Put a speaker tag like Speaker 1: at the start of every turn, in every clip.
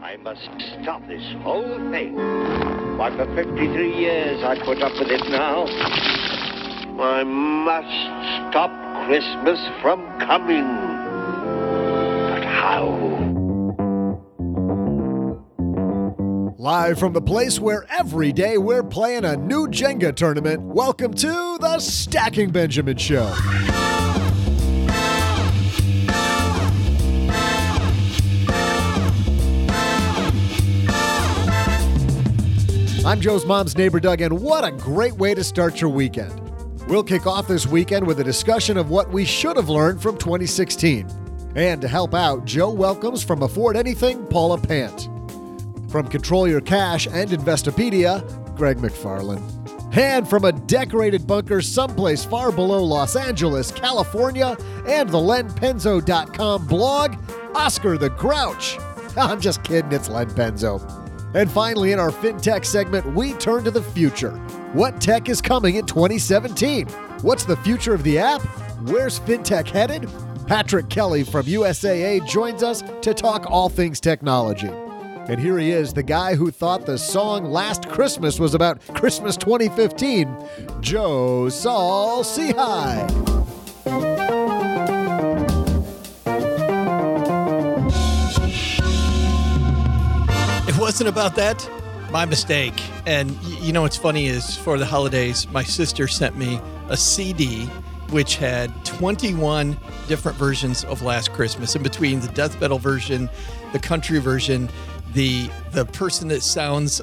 Speaker 1: I must stop this whole thing. Why, for 53 years I put up with it now. I must stop Christmas from coming. But how?
Speaker 2: Live from the place where every day we're playing a new Jenga tournament, welcome to the Stacking Benjamin Show. I'm Joe's mom's neighbor, Doug, and what a great way to start your weekend. We'll kick off this weekend with a discussion of what we should have learned from 2016. And to help out, Joe welcomes from Afford Anything, Paula Pant. From Control Your Cash and Investopedia, Greg McFarland. And from a decorated bunker someplace far below Los Angeles, California, and the LenPenzo.com blog, Oscar the Grouch. I'm just kidding, it's Len Penzo. And finally, in our FinTech segment, we turn to the future. What tech is coming in 2017? What's the future of the app? Where's FinTech headed? Patrick Kelly from USAA joins us to talk all things technology. And here he is, the guy who thought the song Last Christmas was about Christmas 2015, Joe Saul Sehy.
Speaker 3: It wasn't about that. My mistake. And you know what's funny is for the holidays, my sister sent me a CD which had 21 different versions of Last Christmas. In between the death metal version, the country version, the person that sounds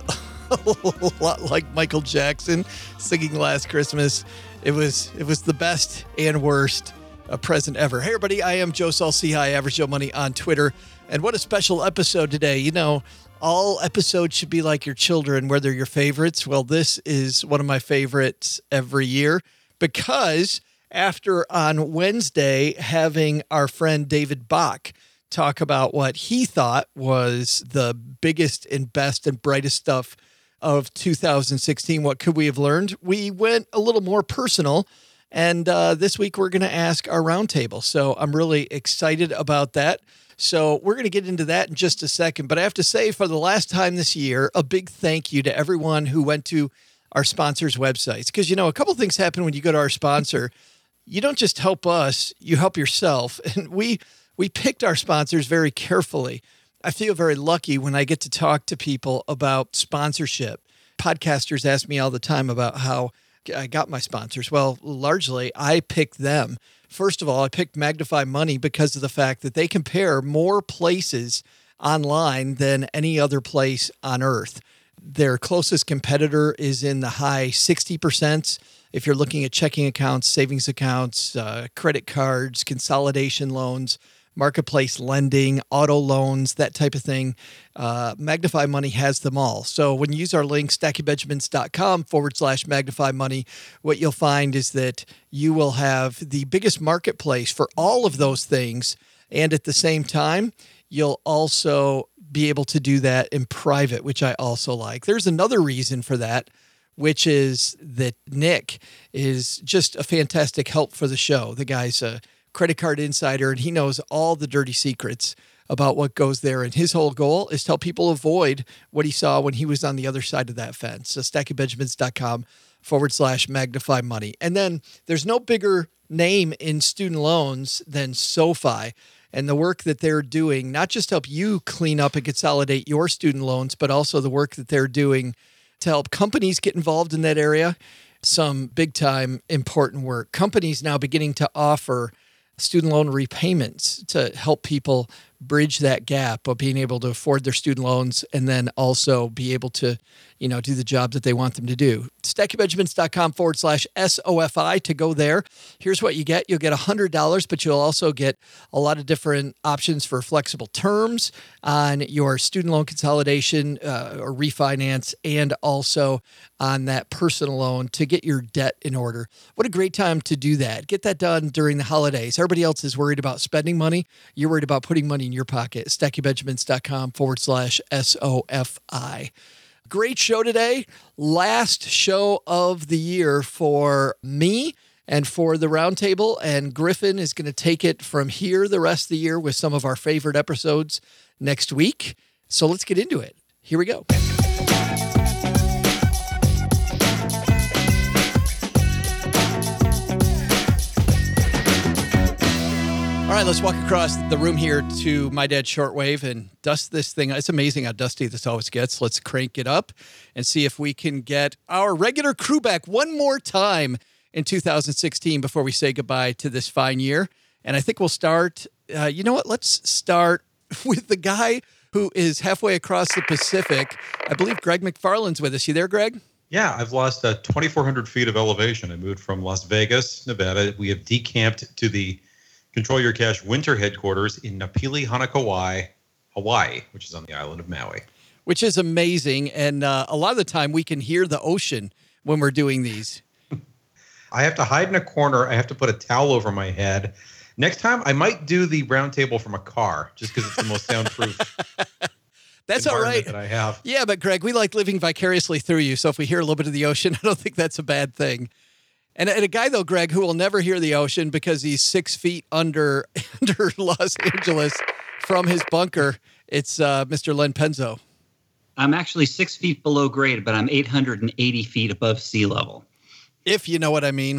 Speaker 3: a lot like Michael Jackson singing Last Christmas. It was the best and worst present ever. Hey everybody, I am Joe Saul Sehy, Average Joe Money on Twitter. And what a special episode today. You know, all episodes should be like your children, where they're your favorites. Well, this is one of my favorites every year because after on Wednesday having our friend David Bach talk about what he thought was the biggest and best and brightest stuff of 2016, what could we have learned? We went a little more personal, and this week we're going to ask our roundtable. So I'm really excited about that. So we're going to get into that in just a second. But I have to say, for the last time this year, a big thank you to everyone who went to our sponsors' websites. Because, you know, a couple of things happen when you go to our sponsor. You don't just help us, you help yourself. And we picked our sponsors very carefully. I feel very lucky when I get to talk to people about sponsorship. Podcasters ask me all the time about how I got my sponsors. Well, largely, I picked them. First of all, I picked Magnify Money because of the fact that they compare more places online than any other place on earth. Their closest competitor is in the high 60%. If you're looking at checking accounts, savings accounts, credit cards, consolidation loans, marketplace lending, auto loans, that type of thing, Magnify Money has them all. So when you use our link, stackingbenjamins.com/Magnify Money, what you'll find is that you will have the biggest marketplace for all of those things. And at the same time, you'll also be able to do that in private, which I also like. There's another reason for that, which is that Nick is just a fantastic help for the show. The guy's a credit card insider, and he knows all the dirty secrets about what goes there. And his whole goal is to help people avoid what he saw when he was on the other side of that fence. So stackingbenjamins.com/Magnify Money. And then there's no bigger name in student loans than SoFi. And the work that they're doing, not just help you clean up and consolidate your student loans, but also the work that they're doing to help companies get involved in that area. Some big time important work. Companies now beginning to offer student loan repayments to help people bridge that gap of being able to afford their student loans and then also be able to, you know, do the job that they want them to do. stackingbenjamins.com/SOFI to go there. Here's what you get. You'll get $100, but you'll also get a lot of different options for flexible terms on your student loan consolidation or refinance, and also on that personal loan to get your debt in order. What a great time to do that. Get that done during the holidays. Everybody else is worried about spending money. You're worried about putting money in your pocket. stackingbenjamins.com/SOFI. Great show today. Last show of the year for me and for the roundtable. And Griffin is going to take it from here the rest of the year with some of our favorite episodes next week. So let's get into it. Here we go. All right, let's walk across the room here to My Dad's Shortwave and dust this thing. It's amazing how dusty this always gets. Let's crank it up and see if we can get our regular crew back one more time in 2016 before we say goodbye to this fine year. And I think we'll start, you know what? Let's start with the guy who is halfway across the Pacific. I believe Greg McFarland's with us. You there, Greg?
Speaker 4: Yeah, I've lost 2,400 feet of elevation. I moved from Las Vegas, Nevada. We have decamped to the Control Your Cash winter headquarters in Napili, Hanakauai, Hawaii, which is on the island of Maui.
Speaker 3: Which is amazing. And a lot of the time we can hear the ocean when we're doing these.
Speaker 4: I have to hide in a corner. I have to put a towel over my head. Next time, I might do the round table from a car, just because it's the most soundproof.
Speaker 3: That's all right.
Speaker 4: That I have.
Speaker 3: Yeah, but Greg, we like living vicariously through you. So if we hear a little bit of the ocean, I don't think that's a bad thing. And a guy, though, Greg, who will never hear the ocean because he's 6 feet under Los Angeles from his bunker, it's Mr. Len Penzo.
Speaker 5: I'm actually 6 feet below grade, but I'm 880 feet above sea level.
Speaker 3: If you know what I mean.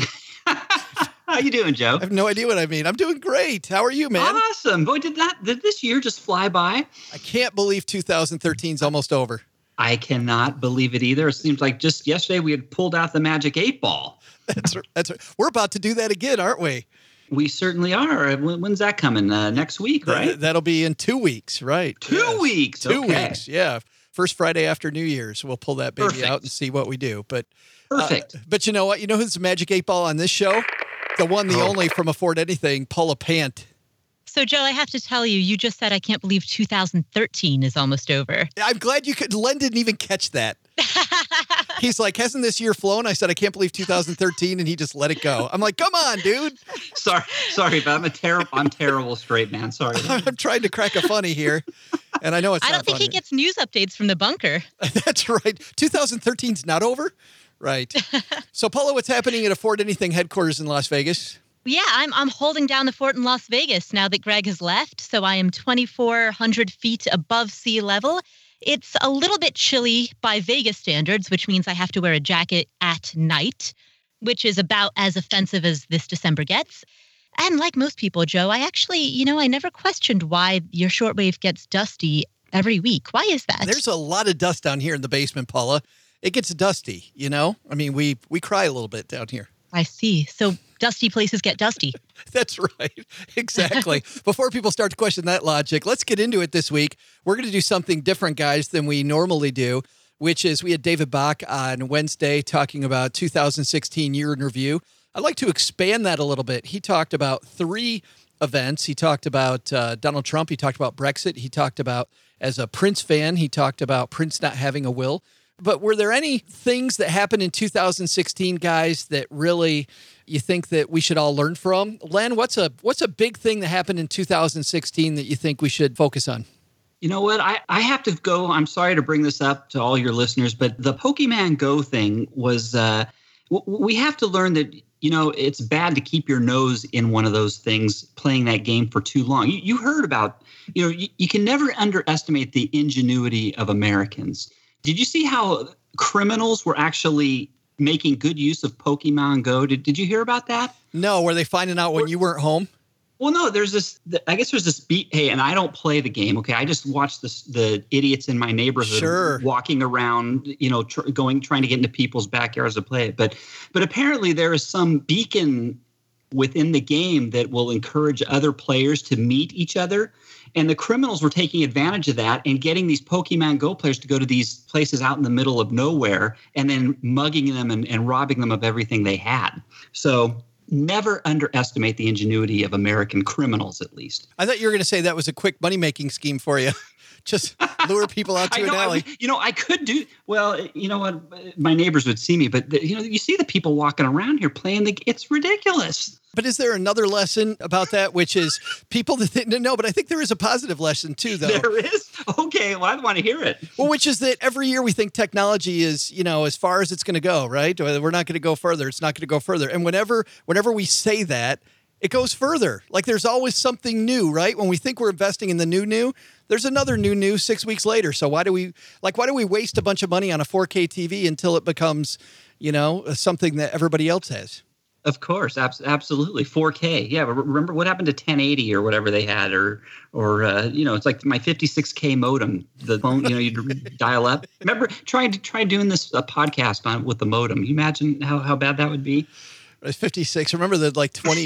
Speaker 5: How you doing, Joe?
Speaker 3: I have no idea what I mean. I'm doing great. How are you, man?
Speaker 5: Awesome. Boy, did this year just fly by?
Speaker 3: I can't believe 2013 is almost over.
Speaker 5: I cannot believe it either. It seems like just yesterday we had pulled out the magic 8-ball.
Speaker 3: That's right. We're about to do that again, aren't we?
Speaker 5: We certainly are. When's that coming? Next week, right?
Speaker 3: That'll be in 2 weeks, right?
Speaker 5: 2 weeks.
Speaker 3: 2 weeks, yeah. First Friday after New Year's, we'll pull that baby out and see what we do. But
Speaker 5: perfect.
Speaker 3: But you know what? You know who's the magic 8-ball on this show? The one, the only from Afford Anything, Paula Pant.
Speaker 6: So, Joe, I have to tell you, you just said I can't believe 2013 is almost over.
Speaker 3: I'm glad you could. Len didn't even catch that. He's like, hasn't this year flown? I said, I can't believe 2013, and he just let it go. I'm like, come on, dude.
Speaker 5: Sorry, but I'm terrible straight man. Sorry.
Speaker 3: I'm trying to crack a funny here, and I know it's.
Speaker 6: I don't think he gets news updates from the bunker.
Speaker 3: That's right. 2013's not over, right? So, Paula, what's happening at Afford Anything headquarters in Las Vegas?
Speaker 6: Yeah, I'm holding down the fort in Las Vegas now that Greg has left. So I am 2,400 feet above sea level. It's a little bit chilly by Vegas standards, which means I have to wear a jacket at night, which is about as offensive as this December gets. And like most people, Joe, I actually, I never questioned why your shortwave gets dusty every week. Why is that?
Speaker 3: There's a lot of dust down here in the basement, Paula. It gets dusty, I mean, we cry a little bit down here.
Speaker 6: I see. So dusty places get dusty.
Speaker 3: That's right. Exactly. Before people start to question that logic, let's get into it this week. We're going to do something different, guys, than we normally do, which is we had David Bach on Wednesday talking about 2016 year in review. I'd like to expand that a little bit. He talked about 3 events. He talked about Donald Trump. He talked about Brexit. He talked about, as a Prince fan, he talked about Prince not having a will. But were there any things that happened in 2016, guys, that really you think that we should all learn from? Len, what's a big thing that happened in 2016 that you think we should focus on?
Speaker 5: You know what? I have to go. I'm sorry to bring this up to all your listeners, but the Pokemon Go thing was we have to learn that, it's bad to keep your nose in one of those things playing that game for too long. You heard about, you can never underestimate the ingenuity of Americans. Did you see how criminals were actually making good use of Pokemon Go? Did you hear about that?
Speaker 3: No, were they finding out when you weren't home?
Speaker 5: Well, no, there's this beat. Hey, and I don't play the game. Okay. I just watch the idiots in my neighborhood walking around, trying to get into people's backyards to play it. But apparently there is some beacon within the game that will encourage other players to meet each other. And the criminals were taking advantage of that and getting these Pokemon Go players to go to these places out in the middle of nowhere and then mugging them and robbing them of everything they had. So never underestimate the ingenuity of American criminals, at least.
Speaker 3: I thought you were going to say that was a quick money-making scheme for you. Just lure people out to an alley.
Speaker 5: I could do well. You know what? My neighbors would see me, but you see the people walking around here playing it's ridiculous.
Speaker 3: But is there another lesson about that, which is people that no? But I think there is a positive lesson too, though.
Speaker 5: There is? Okay, well, I want to hear it.
Speaker 3: Well, which is that every year we think technology is, as far as it's going to go, right? We're not going to go further. It's not going to go further. And whenever we say that, It goes further. Like there's always something new, right? When we think we're investing in the new, there's another new 6 weeks later. So why do we waste a bunch of money on a 4K TV until it becomes, something that everybody else has?
Speaker 5: Of course, absolutely. 4K. Yeah, remember what happened to 1080 or whatever they had, or it's like my 56K modem. The phone, you dial up. Remember, try doing this podcast with the modem. You imagine how bad that would be.
Speaker 3: 56. Remember the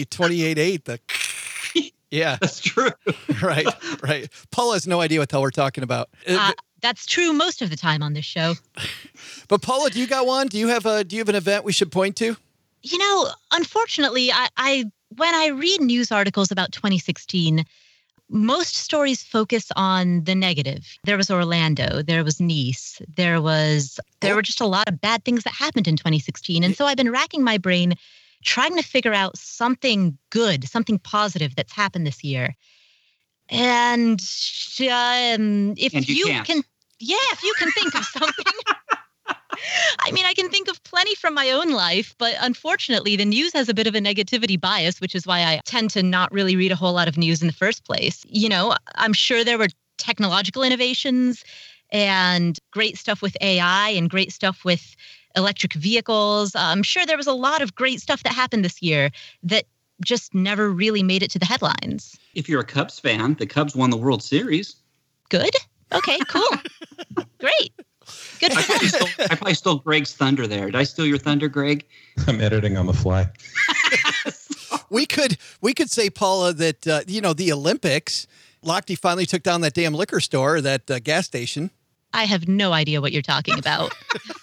Speaker 3: 28.8. Yeah,
Speaker 5: that's true.
Speaker 3: Right. Paula has no idea what the hell we're talking about.
Speaker 6: That's true most of the time on this show.
Speaker 3: But Paula, do you got one? Do you have an event we should point to?
Speaker 6: Unfortunately, I when I read news articles about 2016, most stories focus on the negative. There was Orlando, there was Nice, there were just a lot of bad things that happened in 2016. And so I've been racking my brain trying to figure out something good, something positive that's happened this year. And if you can think of something. I mean, I can think of plenty from my own life, but unfortunately, the news has a bit of a negativity bias, which is why I tend to not really read a whole lot of news in the first place. I'm sure there were technological innovations and great stuff with AI and great stuff with electric vehicles. I'm sure there was a lot of great stuff that happened this year that just never really made it to the headlines.
Speaker 5: If you're a Cubs fan, the Cubs won the World Series.
Speaker 6: Good. Okay, cool. Great. Good for them.
Speaker 5: I probably stole Greg's thunder there. Did I steal your thunder, Greg?
Speaker 4: I'm editing on the fly.
Speaker 3: We could say, Paula, that, the Olympics, Lochte finally took down that damn liquor store, that gas station.
Speaker 6: I have no idea what you're talking about.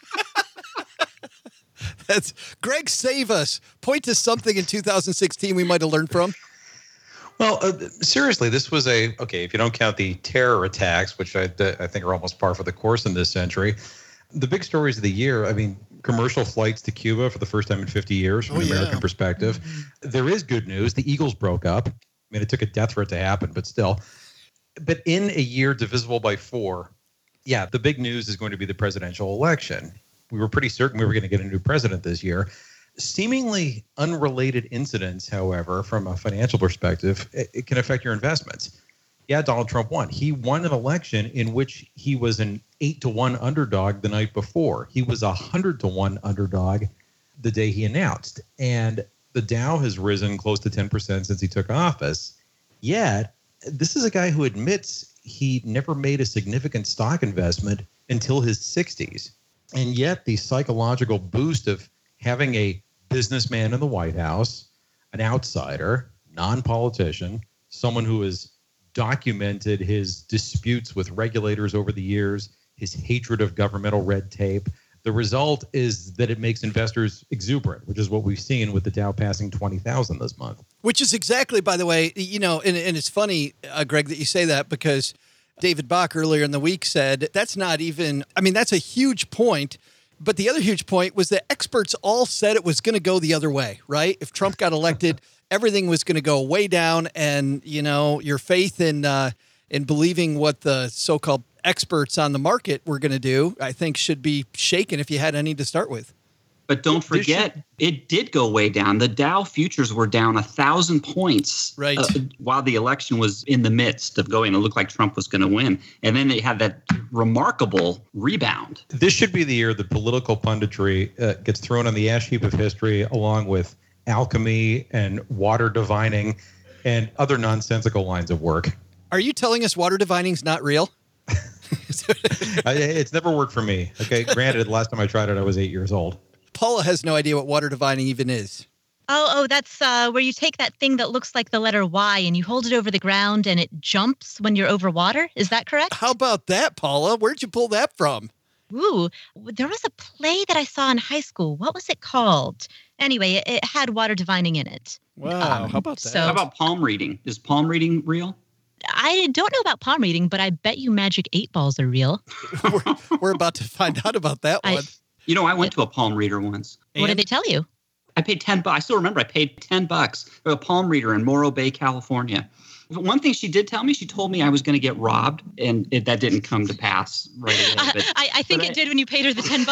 Speaker 3: That's Greg, save us. Point to something in 2016 we might have learned from.
Speaker 4: Well, seriously, this was if you don't count the terror attacks, which I think are almost par for the course in this century, the big stories of the year, I mean, commercial flights to Cuba for the first time in 50 years from an American perspective. Mm-hmm. There is good news. The Eagles broke up. I mean, it took a death for it to happen, but still. But in a year divisible by 4, the big news is going to be the presidential election. We were pretty certain we were going to get a new president this year. Seemingly unrelated incidents, however, from a financial perspective, it can affect your investments. Yeah, Donald Trump won. He won an election in which he was an 8-1 underdog the night before. He was 100-1 underdog the day he announced. And the Dow has risen close to 10% since he took office. Yet, this is a guy who admits he never made a significant stock investment until his 60s. And yet, the psychological boost of having a businessman in the White House, an outsider, non-politician, someone who has documented his disputes with regulators over the years, his hatred of governmental red tape. The result is that it makes investors exuberant, which is what we've seen with the Dow passing 20,000 this month.
Speaker 3: Which is exactly, by the way, and it's funny, Greg, that you say that, because David Bach earlier in the week said that's a huge point. But the other huge point was that experts all said it was going to go the other way, right? If Trump got elected, everything was going to go way down, and your faith in believing what the so-called experts on the market were going to do, I think, should be shaken if you had any to start with.
Speaker 5: But don't forget, it did go way down. The Dow futures were down 1,000 points
Speaker 3: right.
Speaker 5: While the election was in the midst of going. It looked like Trump was going to win. And then they had that remarkable rebound.
Speaker 4: This should be the year that political punditry gets thrown on the ash heap of history, along with alchemy and water divining and other nonsensical lines of work.
Speaker 3: Are you telling us water divining's not real?
Speaker 4: It's never worked for me. Okay, granted, last time I tried it, I was 8 years old.
Speaker 3: Paula has no idea what water divining even is.
Speaker 6: Oh, that's where you take that thing that looks like the letter Y and you hold it over the ground and it jumps when you're over water. Is that correct?
Speaker 3: How about that, Paula? Where'd you pull that from?
Speaker 6: Ooh, there was a play that I saw in high school. What was it called? Anyway, it had water divining in it.
Speaker 3: Wow, how about that?
Speaker 5: How about palm reading? Is palm reading real?
Speaker 6: I don't know about palm reading, but I bet you magic 8 balls are real.
Speaker 3: We're about to find out about that one.
Speaker 5: I went to a palm reader once.
Speaker 6: What did they tell you?
Speaker 5: I paid $10. I still remember I paid $10 for a palm reader in Morro Bay, California. But one thing she did tell me, she told me I was going to get robbed, and that didn't come to pass right away. But,
Speaker 6: I think it did when you paid her the $10.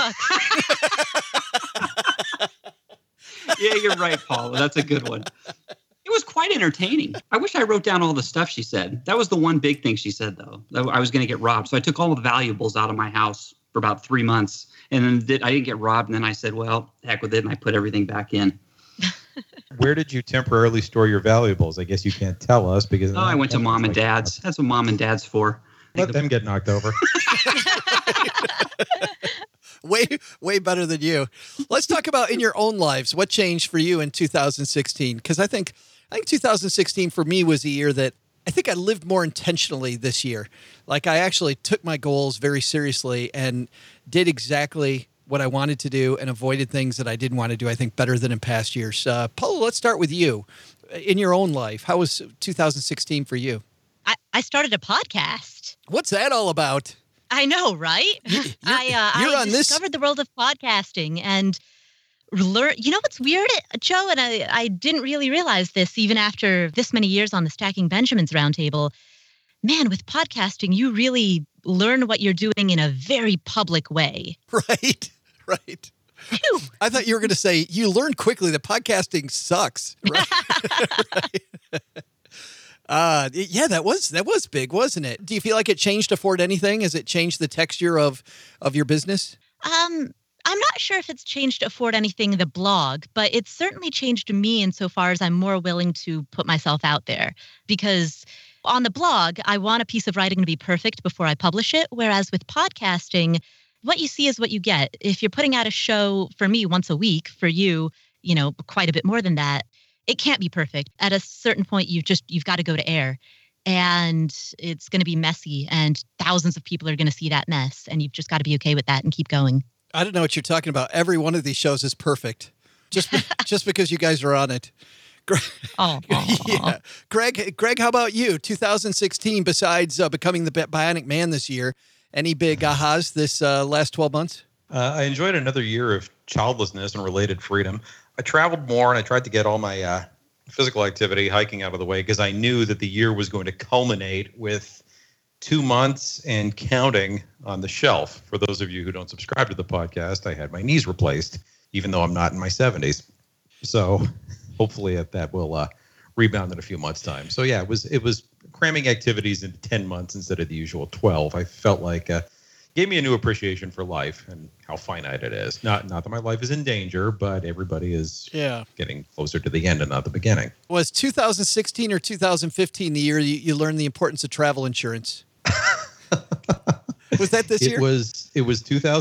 Speaker 5: Yeah, you're right, Paula. That's a good one. It was quite entertaining. I wish I wrote down all the stuff she said. That was the one big thing she said, though. I was going to get robbed. So I took all the valuables out of my house for about 3 months. And then I didn't get robbed. And then I said, well, heck with it. And I put everything back in.
Speaker 4: Where did you temporarily store your valuables? I guess you can't tell us because...
Speaker 5: Oh, I went to mom and dad's. That's what mom and dad's for.
Speaker 4: Let them get knocked over.
Speaker 3: Way better than you. Let's talk about in your own lives. What changed for you in 2016? Because I think 2016 for me was a year that I think I lived more intentionally this year. Like I actually took my goals very seriously and did exactly what I wanted to do and avoided things that I didn't want to do, I think, better than in past years. Paula, let's start with you. In your own life, how was 2016 for you?
Speaker 6: I started a podcast.
Speaker 3: What's that all about?
Speaker 6: I know, right? I discovered the world of podcasting and learned. You know what's weird, Joe? And I didn't really realize this even after this many years on the Stacking Benjamins Roundtable. Man, with podcasting, you really learn what you're doing in a very public way.
Speaker 3: Right. Phew. I thought you were going to say you learned quickly that podcasting sucks. Right? Yeah, that was big, wasn't it? Do you feel like it changed Afford Anything? Has it changed the texture of your business?
Speaker 6: I'm not sure if it's changed Afford Anything, the blog, but it's certainly changed me insofar as I'm more willing to put myself out there. Because on the blog, I want a piece of writing to be perfect before I publish it. Whereas with podcasting, what you see is what you get. If you're putting out a show for me once a week, for you, quite a bit more than that, it can't be perfect. At a certain point, you've got to go to air and it's going to be messy and thousands of people are going to see that mess. And you've just got to be okay with that and keep going.
Speaker 3: I don't know what you're talking about. Every one of these shows is perfect just because you guys are on it. Yeah. Greg, how about you? 2016, besides becoming the Bionic Man this year, any big ahas this last 12 months?
Speaker 4: I enjoyed another year of childlessness and related freedom. I traveled more and I tried to get all my physical activity, hiking out of the way because I knew that the year was going to culminate with 2 months and counting on the shelf. For those of you who don't subscribe to the podcast, I had my knees replaced, even though I'm not in my 70s. So hopefully that will rebound in a few months' time. So yeah, it was cramming activities into 10 months instead of the usual 12. I felt like gave me a new appreciation for life and how finite it is. Not that my life is in danger, but everybody is getting closer to the end and not the beginning.
Speaker 3: Was 2016 or 2015 the year you learned the importance of travel insurance? Was that this year?
Speaker 4: It was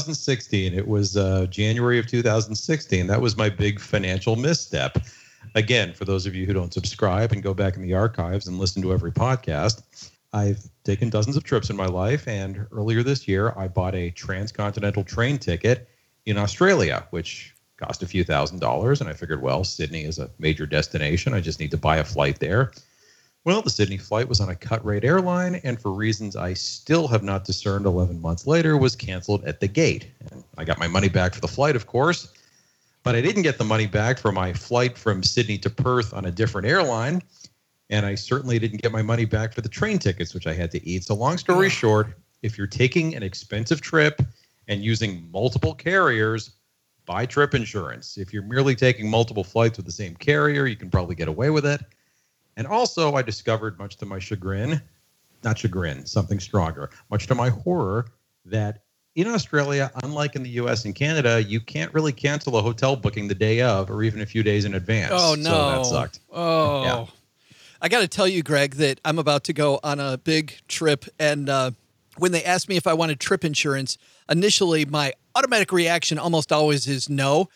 Speaker 4: 2016. It was January of 2016. That was my big financial misstep. Again, for those of you who don't subscribe and go back in the archives and listen to every podcast, I've taken dozens of trips in my life, and earlier this year, I bought a transcontinental train ticket in Australia, which cost a few $1,000s, and I figured, well, Sydney is a major destination. I just need to buy a flight there. Well, the Sydney flight was on a cut-rate airline, and for reasons I still have not discerned 11 months later, was canceled at the gate. And I got my money back for the flight, of course, but I didn't get the money back for my flight from Sydney to Perth on a different airline. And I certainly didn't get my money back for the train tickets, which I had to eat. So long story short, if you're taking an expensive trip and using multiple carriers, buy trip insurance. If you're merely taking multiple flights with the same carrier, you can probably get away with it. And also I discovered, much to my chagrin, something stronger, much to my horror, that in Australia, unlike in the US and Canada, you can't really cancel a hotel booking the day of or even a few days in advance.
Speaker 3: Oh, no.
Speaker 4: So that sucked.
Speaker 3: Oh, yeah. I got to tell you, Greg, that I'm about to go on a big trip. And when they asked me if I wanted trip insurance, initially my automatic reaction almost always is no.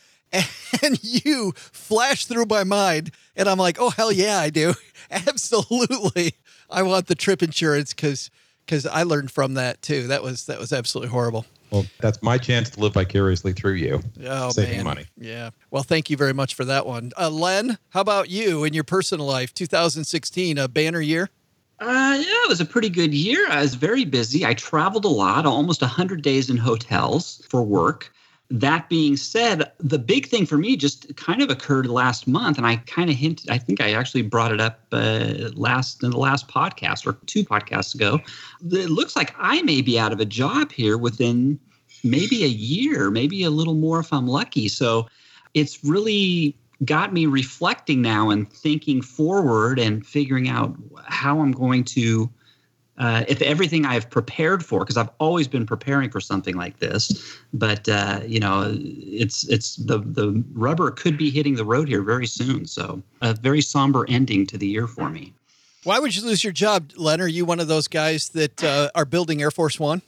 Speaker 3: And you flashed through my mind. And I'm like, oh, hell yeah, I do. Absolutely. I want the trip insurance because I learned from that, too. That was absolutely horrible.
Speaker 4: Well, that's my chance to live vicariously through you.
Speaker 3: Oh,
Speaker 4: saving money.
Speaker 3: Yeah. Well, thank you very much for that one. Len, how about you in your personal life? 2016, a banner year?
Speaker 5: Yeah, it was a pretty good year. I was very busy. I traveled a lot, almost 100 days in hotels for work. That being said, the big thing for me just kind of occurred last month, and I kind of hinted, I think I actually brought it up in the last podcast or 2 podcasts ago. It looks like I may be out of a job here within maybe a year, maybe a little more if I'm lucky. So it's really got me reflecting now and thinking forward and figuring out how I'm going to, if everything I've prepared for, because I've always been preparing for something like this, but it's the rubber could be hitting the road here very soon. So a very somber ending to the year for me.
Speaker 3: Why would you lose your job, Len? Are you one of those guys that are building Air Force One?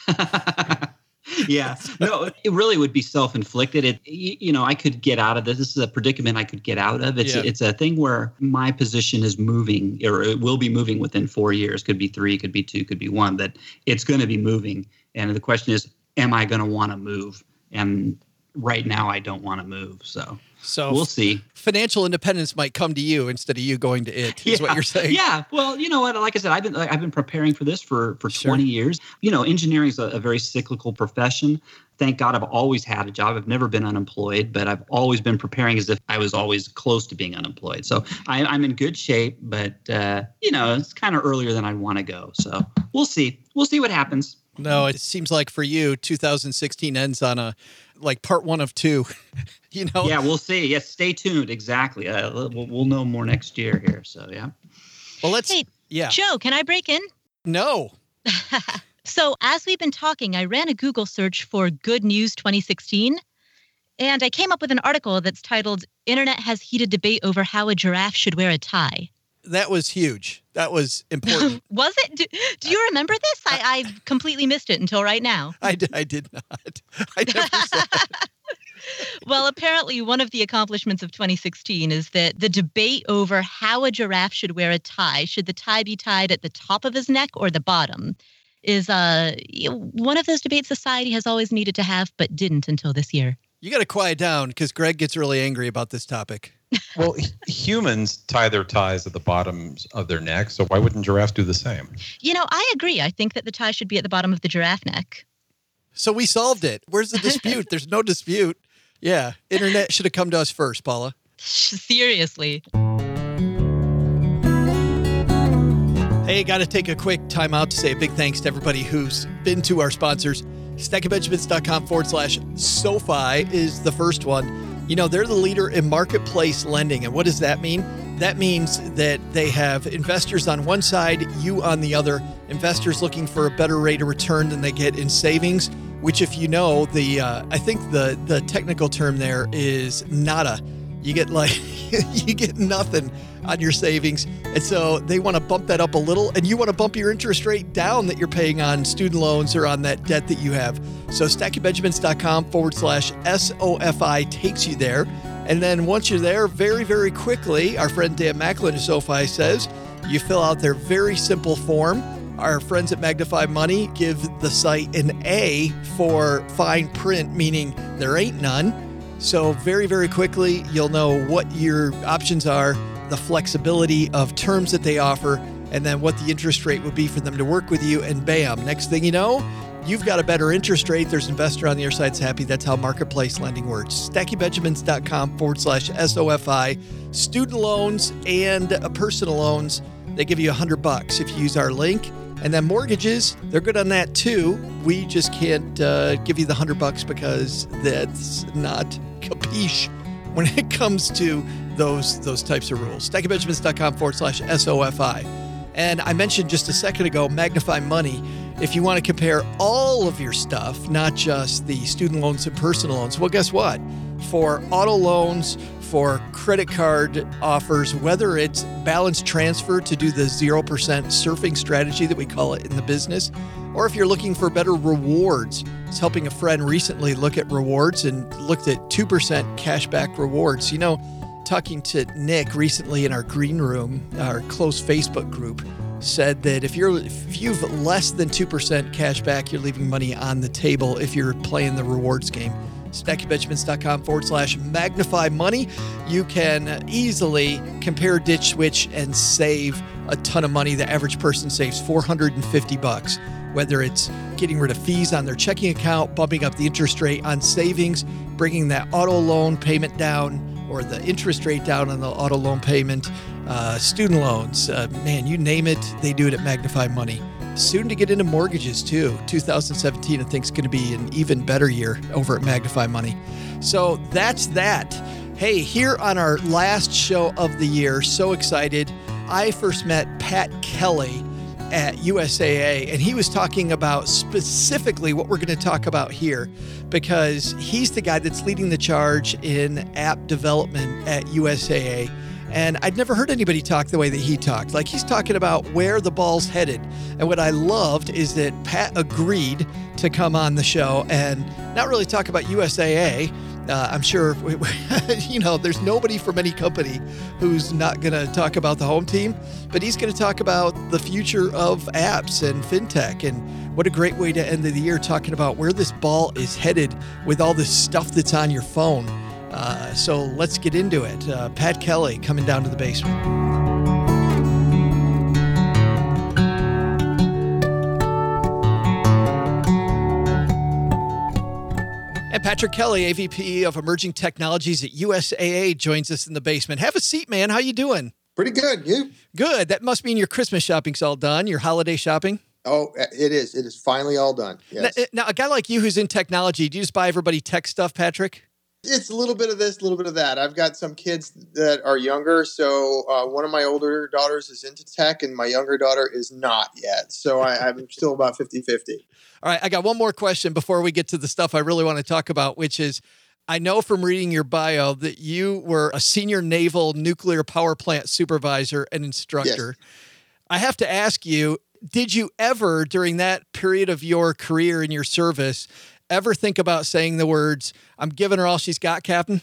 Speaker 5: Yeah, no, it really would be self-inflicted. I could get out of this. This is a predicament I could get out of. It's a thing where my position is moving, or it will be moving within 4 years. Could be 3, could be 2, could be 1. But it's going to be moving. And the question is, am I going to want to move? And right now, I don't want to move. So we'll see.
Speaker 3: Financial independence might come to you instead of you going to it, is what you're saying.
Speaker 5: Yeah. Well, you know what? Like I said, I've been preparing for this for 20 years. Engineering is a very cyclical profession. Thank God I've always had a job. I've never been unemployed, but I've always been preparing as if I was always close to being unemployed. So I'm in good shape, but, it's kind of earlier than I want to go. So we'll see. We'll see what happens.
Speaker 3: No, it seems like for you, 2016 ends on part 1 of 2,
Speaker 5: Yeah, we'll see. Yes, stay tuned. Exactly. We'll know more next year here. So, yeah.
Speaker 3: Well,
Speaker 6: Joe, can I break in?
Speaker 3: No.
Speaker 6: So as we've been talking, I ran a Google search for Good News 2016, and I came up with an article that's titled, Internet Has Heated Debate Over How a Giraffe Should Wear a Tie.
Speaker 3: That was huge. That was important.
Speaker 6: Was it? Do you remember this? I completely missed it until right now.
Speaker 3: I did not. I never said that.
Speaker 6: Well, apparently one of the accomplishments of 2016 is that the debate over how a giraffe should wear a tie, should the tie be tied at the top of his neck or the bottom, is one of those debates society has always needed to have but didn't until this year.
Speaker 3: You got to quiet down because Greg gets really angry about this topic.
Speaker 4: Well, humans tie their ties at the bottoms of their neck, so why wouldn't giraffes do the same?
Speaker 6: I agree. I think that the tie should be at the bottom of the giraffe neck.
Speaker 3: So we solved it. Where's the dispute? There's no dispute. Yeah, internet should have come to us first, Paula.
Speaker 6: Seriously.
Speaker 3: Hey, got to take a quick time out to say a big thanks to everybody who's been to our sponsors. StackingBenjamins.com/SoFi is the first one. They're the leader in marketplace lending. And what does that mean? That means that they have investors on one side, you on the other, investors looking for a better rate of return than they get in savings, which if I think the technical term there is nada. You get you get nothing on your savings. And so they want to bump that up a little, and you want to bump your interest rate down that you're paying on student loans or on that debt that you have. So stackingbenjamins.com/SOFI takes you there. And then once you're there, very, very quickly, our friend Dan Macklin of SoFi says, you fill out their very simple form. Our friends at Magnify Money give the site an A for fine print, meaning there ain't none. So very, very quickly, you'll know what your options are, the flexibility of terms that they offer, and then what the interest rate would be for them to work with you. And bam, next thing you know, you've got a better interest rate. There's an investor on the other side's happy. That's how marketplace lending works. StackingBenjamins.com/SOFI. Student loans and personal loans, they give you $100 if you use our link. And then mortgages, they're good on that too. We just can't give you the $100 because that's not capiche when it comes to those types of rules. StackingBenjamins.com/SOFI. And I mentioned just a second ago, Magnify Money. If you want to compare all of your stuff, not just the student loans and personal loans, well, guess what? For auto loans, for credit card offers, whether it's balance transfer to do the 0% surfing strategy that we call it in the business, or if you're looking for better rewards. I was helping a friend recently look at rewards and looked at 2% cashback rewards. Talking to Nick recently in our green room, our close Facebook group, said that if you've less than 2% cashback, you're leaving money on the table if you're playing the rewards game. StackingBenjamins.com/Magnify Money. You can easily compare, ditch, switch, and save a ton of money. The average person saves $450, whether it's getting rid of fees on their checking account, bumping up the interest rate on savings, bringing that auto loan payment down, or the interest rate down on the auto loan payment, student loans, you name it, they do it at Magnify Money. Soon to get into mortgages too. 2017, I think, is going to be an even better year over at Magnify Money. So that's that. Hey, here on our last show of the year, so excited. I first met Pat Kelly at USAA, and he was talking about specifically what we're going to talk about here, because he's the guy that's leading the charge in app development at USAA. And I'd never heard anybody talk the way that he talked. Like, he's talking about where the ball's headed. And what I loved is that Pat agreed to come on the show and not really talk about USAA. I'm sure, there's nobody from any company who's not going to talk about the home team, but he's going to talk about the future of apps and fintech. And what a great way to end the year, talking about where this ball is headed with all this stuff that's on your phone. So let's get into it. Pat Kelly coming down to the basement. And Patrick Kelly, AVP of Emerging Technologies at USAA, joins us in the basement. Have a seat, man. How you doing?
Speaker 7: Pretty good. You?
Speaker 3: Good. That must mean your Christmas shopping's all done, your holiday shopping?
Speaker 7: Oh, it is. It is finally all done. Yes.
Speaker 3: Now, a guy like you who's in technology, do you just buy everybody tech stuff, Patrick?
Speaker 7: It's a little bit of this, a little bit of that. I've got some kids that are younger. So one of my older daughters is into tech and my younger daughter is not yet. So I'm still about 50-50.
Speaker 3: All right. I got one more question before we get to the stuff I really want to talk about, which is, I know from reading your bio that you were a senior naval nuclear power plant supervisor and instructor. Yes. I have to ask you, did you ever, during that period of your career in your service, ever think about saying the words, "I'm giving her all she's got, Captain"?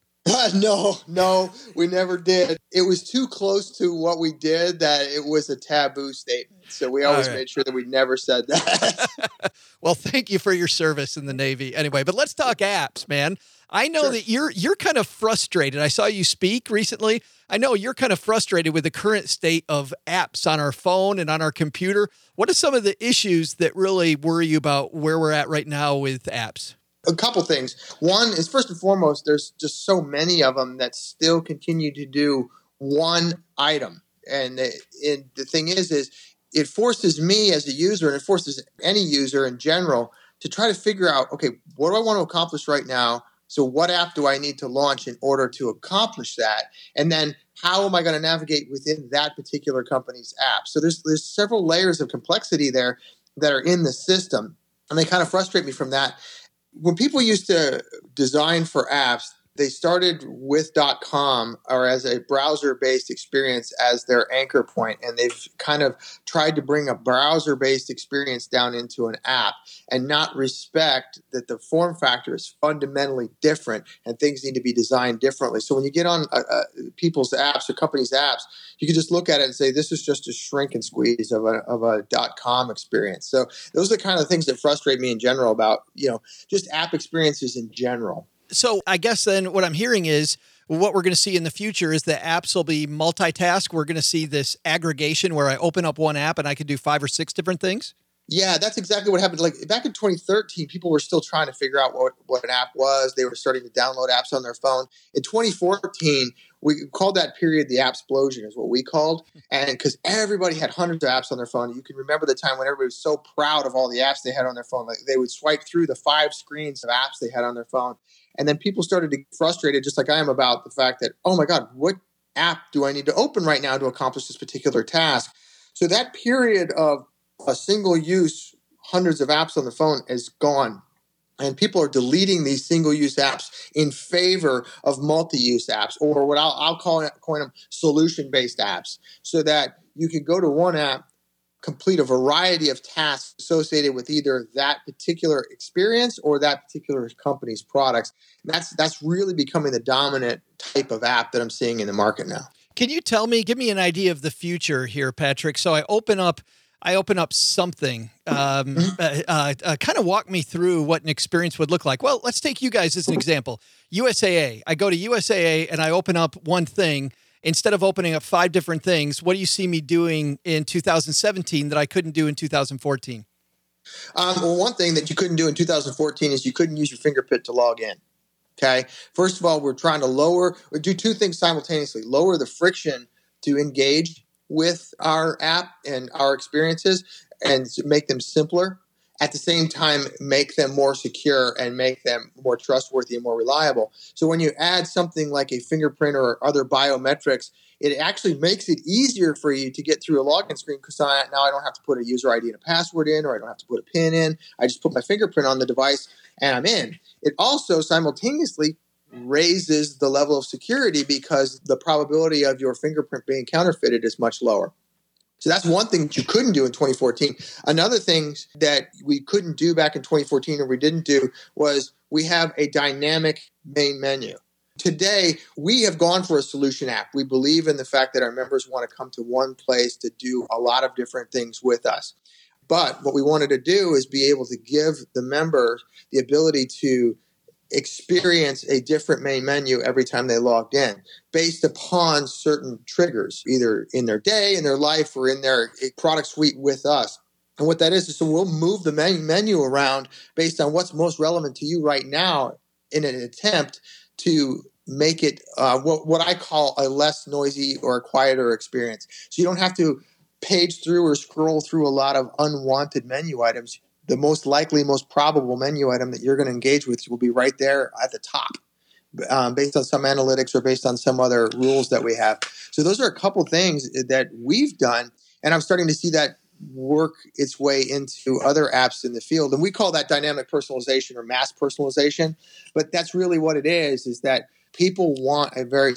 Speaker 7: No, we never did. It was too close to what we did that it was a taboo statement. So we always made sure that we never said that.
Speaker 3: Well, thank you for your service in the Navy. Anyway, but let's talk apps, man. I know that you're kind of frustrated. I saw you speak recently. I know you're kind of frustrated with the current state of apps on our phone and on our computer. What are some of the issues that really worry you about where we're at right now with apps?
Speaker 7: A couple things. One is, first and foremost, there's just so many of them that still continue to do one item. And the thing is it forces me as a user, and it forces any user in general to try to figure out, okay, what do I want to accomplish right now? So what app do I need to launch in order to accomplish that? And then how am I going to navigate within that particular company's app? So there's several layers of complexity there that are in the system, and they kind of frustrate me from that. When people used to design for apps, they started with .com or as a browser-based experience as their anchor point, and they've kind of tried to bring a browser-based experience down into an app and not respect that the form factor is fundamentally different and things need to be designed differently. So when you get on people's apps or companies' apps, you can just look at it and say, this is just a shrink and squeeze of a .com experience. So those are the kind of things that frustrate me in general about, just app experiences in general.
Speaker 3: So I guess then what I'm hearing is what we're going to see in the future is that apps will be multitask. We're going to see this aggregation where I open up one app and I can do 5 or 6 different things.
Speaker 7: Yeah, that's exactly what happened. Like back in 2013, people were still trying to figure out what an app was. They were starting to download apps on their phone. In 2014, we called that period the appsplosion, is what we called. And because everybody had hundreds of apps on their phone, you can remember the time when everybody was so proud of all the apps they had on their phone. Like they would swipe through the 5 screens of apps they had on their phone. And then people started to get frustrated, just like I am, about the fact that, oh my God, what app do I need to open right now to accomplish this particular task? So that period of a single use, hundreds of apps on the phone is gone. And people are deleting these single use apps in favor of multi-use apps, or what I'll coin them solution-based apps, so that you can go to one app, complete a variety of tasks associated with either that particular experience or that particular company's products. And that's really becoming the dominant type of app that I'm seeing in the market now.
Speaker 3: Can you give me an idea of the future here, Patrick? So I open up something, kind of walk me through what an experience would look like. Well, let's take you guys as an example. USAA. I go to USAA and I open up one thing. Instead of opening up 5 different things, what do you see me doing in 2017 that I couldn't do in 2014?
Speaker 7: Well, one thing that you couldn't do in 2014 is you couldn't use your fingerprint to log in. Okay. First of all, we're trying to do 2 things simultaneously: lower the friction to engage with our app and our experiences and make them simpler. at the same time make them more secure and make them more trustworthy and more reliable. So when you add something like a fingerprint or other biometrics, it actually makes it easier for you to get through a login screen, because now I don't have to put a user ID and a password in, or I don't have to put a PIN in. I just put my fingerprint on the device and I'm in. It also simultaneously raises the level of security because the probability of your fingerprint being counterfeited is much lower. So that's one thing that you couldn't do in 2014. Another thing that we couldn't do back in 2014, or we didn't do, was we have a dynamic main menu. Today, we have gone for a solution app. We believe in the fact that our members want to come to one place to do a lot of different things with us. But what we wanted to do is be able to give the member the ability to experience a different main menu every time they logged in based upon certain triggers, either in their day, in their life, or in their product suite with us. And what that is so we'll move the main menu around based on what's most relevant to you right now in an attempt to make it what I call a less noisy or a quieter experience. So you don't have to page through or scroll through a lot of unwanted menu items. The most likely, most probable menu item that you're going to engage with will be right there at the top, based on some analytics or based on some other rules that we have. So those are a couple things that we've done, and I'm starting to see that work its way into other apps in the field. And we call that dynamic personalization or mass personalization. But that's really what it is that people want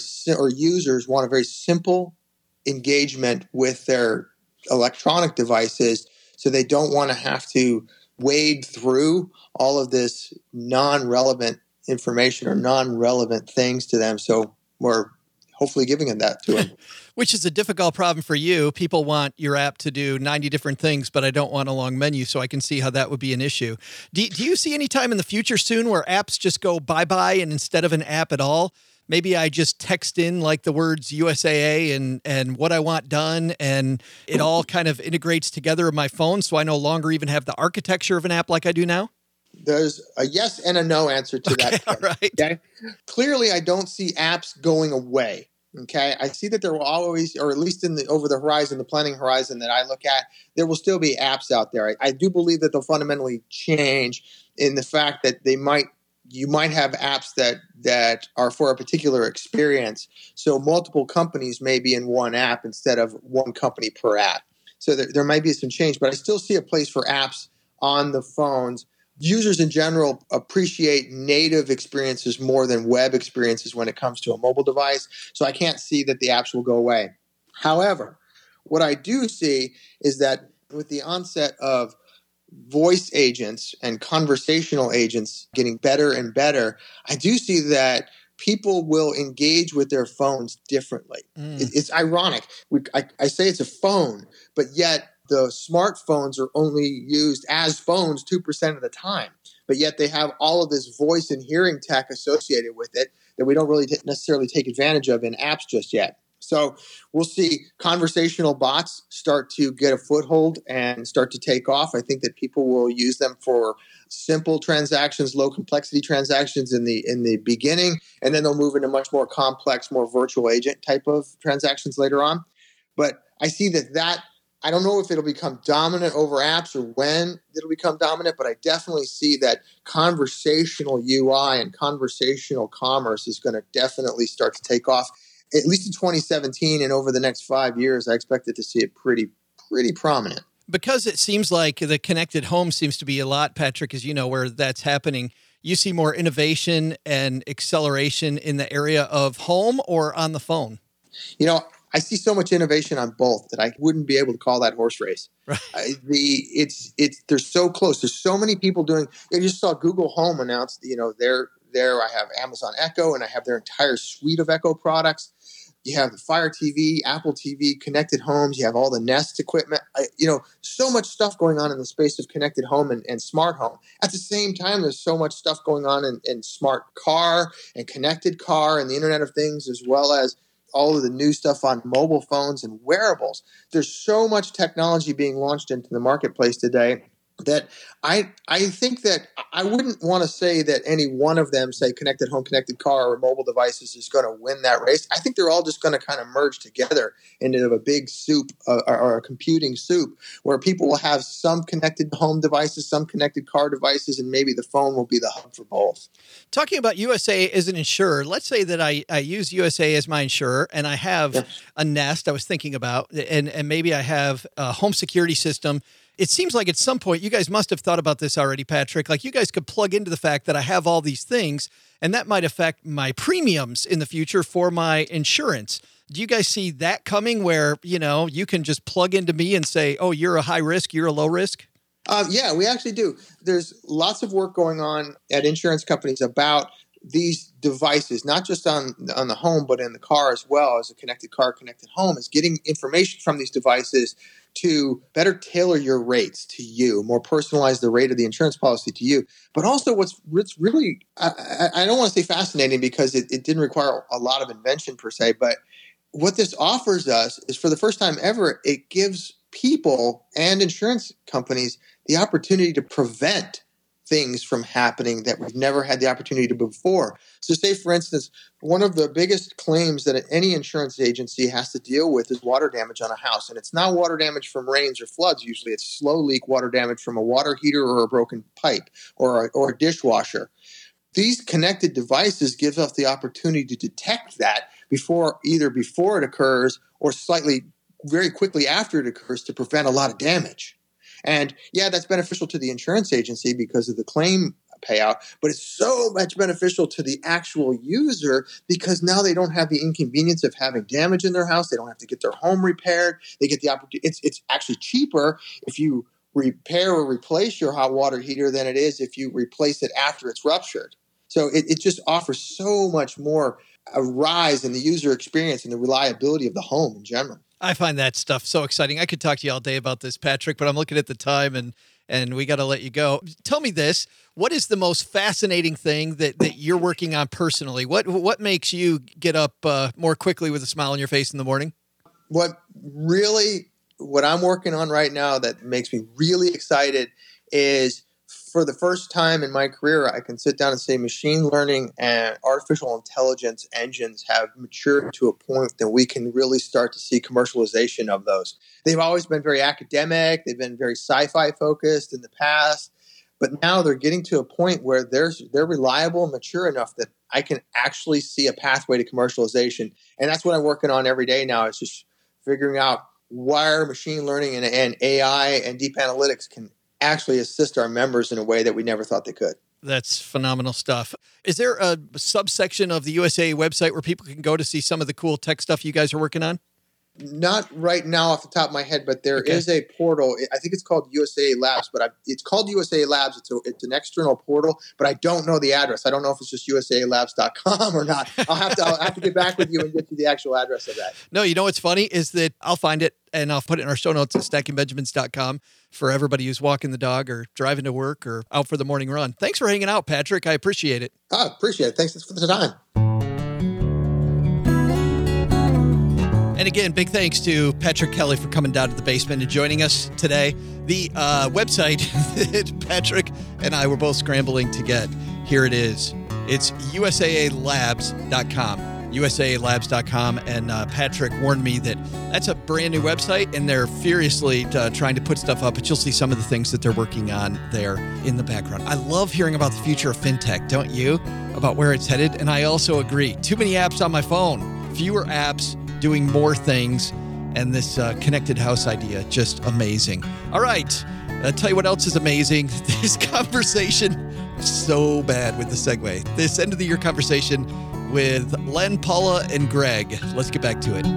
Speaker 7: users want a very simple engagement with their electronic devices, so they don't want to have to wade through all of this non-relevant information or non-relevant things to them. So we're hopefully giving them that to them.
Speaker 3: Which is a difficult problem for you. People want your app to do 90 different things, but I don't want a long menu, so I can see how that would be an issue. Do you see any time in the future soon where apps just go bye-bye, and instead of an app at all, maybe I just text in like the words USAA and what I want done, and it all kind of integrates together in my phone, so I no longer even have the architecture of an app like I do now?
Speaker 7: There's a yes and a no answer to that.
Speaker 3: All right.
Speaker 7: Okay? Clearly, I don't see apps going away. Okay, I see that there will always, or at least over the horizon, the planning horizon that I look at, there will still be apps out there. I do believe that they'll fundamentally change in the fact that you might have apps that are for a particular experience. So multiple companies may be in one app instead of one company per app. So there might be some change, but I still see a place for apps on the phones. Users in general appreciate native experiences more than web experiences when it comes to a mobile device. So I can't see that the apps will go away. However, what I do see is that with the onset of voice agents and conversational agents getting better and better, I do see that people will engage with their phones differently. It's ironic. I say it's a phone, but yet the smartphones are only used as phones 2% of the time. But yet they have all of this voice and hearing tech associated with it that we don't really necessarily take advantage of in apps just yet. So we'll see conversational bots start to get a foothold and start to take off. I think that people will use them for simple transactions, low complexity transactions in the beginning, and then they'll move into much more complex, more virtual agent type of transactions later on. But I see that I don't know if it'll become dominant over apps or when it'll become dominant, but I definitely see that conversational UI and conversational commerce is going to definitely start to take off. At least in 2017 and over the next 5 years, I expect to see it pretty prominent.
Speaker 3: Because it seems like the connected home seems to be a lot, Patrick, as you know, where that's happening. You see more innovation and acceleration in the area of home or on the phone?
Speaker 7: You know, I see so much innovation on both that I wouldn't be able to call that horse race.
Speaker 3: Right.
Speaker 7: They're so close. There's so many people doing. I just saw Google Home announce, there. I have Amazon Echo, and I have their entire suite of Echo products. You have the Fire TV, Apple TV, connected homes. You have all the Nest equipment. So much stuff going on in the space of connected home and smart home. At the same time, there's so much stuff going on in smart car and connected car and the Internet of Things, as well as all of the new stuff on mobile phones and wearables. There's so much technology being launched into the marketplace today. that I think that I wouldn't want to say that any one of them, say connected home, connected car, or mobile devices, is going to win that race. I think they're all just going to kind of merge together into a big soup or a computing soup where people will have some connected home devices, some connected car devices, and maybe the phone will be the hub for both.
Speaker 3: Talking about USA as an insurer, let's say that I use USA as my insurer and I have a Nest I was thinking about, and maybe I have a home security system. It seems like at some point you guys must have thought about this already, Patrick. Like you guys could plug into the fact that I have all these things, and that might affect my premiums in the future for my insurance. Do you guys see that coming where, you can just plug into me and say, oh, you're a high risk, you're a low risk?
Speaker 7: Yeah, we actually do. There's lots of work going on at insurance companies about these devices, not just on the home, but in the car as well, as a connected car, connected home, is getting information from these devices to better tailor your rates to you, more personalize the rate of the insurance policy to you. But also what's really, I don't want to say fascinating because it didn't require a lot of invention per se, but what this offers us is for the first time ever, it gives people and insurance companies the opportunity to prevent things from happening that we've never had the opportunity to before. So say, for instance, one of the biggest claims that any insurance agency has to deal with is water damage on a house. And it's not water damage from rains or floods. Usually it's slow leak water damage from a water heater or a broken pipe or a dishwasher. These connected devices give us the opportunity to detect that before it occurs or very quickly after it occurs to prevent a lot of damage. And yeah, that's beneficial to the insurance agency because of the claim payout, but it's so much beneficial to the actual user because now they don't have the inconvenience of having damage in their house. They don't have to get their home repaired. They get the opportunity. It's actually cheaper if you repair or replace your hot water heater than it is if you replace it after it's ruptured. So it just offers so much more a rise in the user experience and the reliability of the home in general.
Speaker 3: I find that stuff so exciting. I could talk to you all day about this, Patrick, but I'm looking at the time and we got to let you go. Tell me this. What is the most fascinating thing that you're working on personally? What makes you get up more quickly with a smile on your face in the morning? What
Speaker 7: I'm working on right now that makes me really excited is for the first time in my career, I can sit down and say machine learning and artificial intelligence engines have matured to a point that we can really start to see commercialization of those. They've always been very academic. They've been very sci-fi focused in the past, but now they're getting to a point where they're reliable and mature enough that I can actually see a pathway to commercialization. And that's what I'm working on every day now, is just figuring out where machine learning and AI and deep analytics can actually assist our members in a way that we never thought they could.
Speaker 3: That's phenomenal stuff. Is there a subsection of the USA website where people can go to see some of the cool tech stuff you guys are working on?
Speaker 7: Not right now off the top of my head, but there is a portal. I think it's called USA Labs, but it's called USA Labs. It's an external portal, but I don't know the address. I don't know if it's just usalabs.com or not. I'll have to get back with you and get you the actual address of that.
Speaker 3: No, you know what's funny is that I'll find it and I'll put it in our show notes at stackingbenjamins.com for everybody who's walking the dog or driving to work or out for the morning run. Thanks for hanging out, Patrick. I appreciate it.
Speaker 7: Appreciate it. Thanks for the time.
Speaker 3: And again, big thanks to Patrick Kelly for coming down to the basement and joining us today. The website that Patrick and I were both scrambling to get, here it is. It's usalabs.com. usalabs.com. And Patrick warned me that that's a brand new website and they're furiously trying to put stuff up, but you'll see some of the things that they're working on there in the background. I love hearing about the future of fintech, don't you? About where it's headed. And I also agree. Too many apps on my phone. Fewer apps doing more things, and this connected house idea, just amazing. All right, I'll tell you what else is amazing. This conversation, so bad with the segue. This end of the year conversation with Len, Paula, and Greg. Let's get back to it.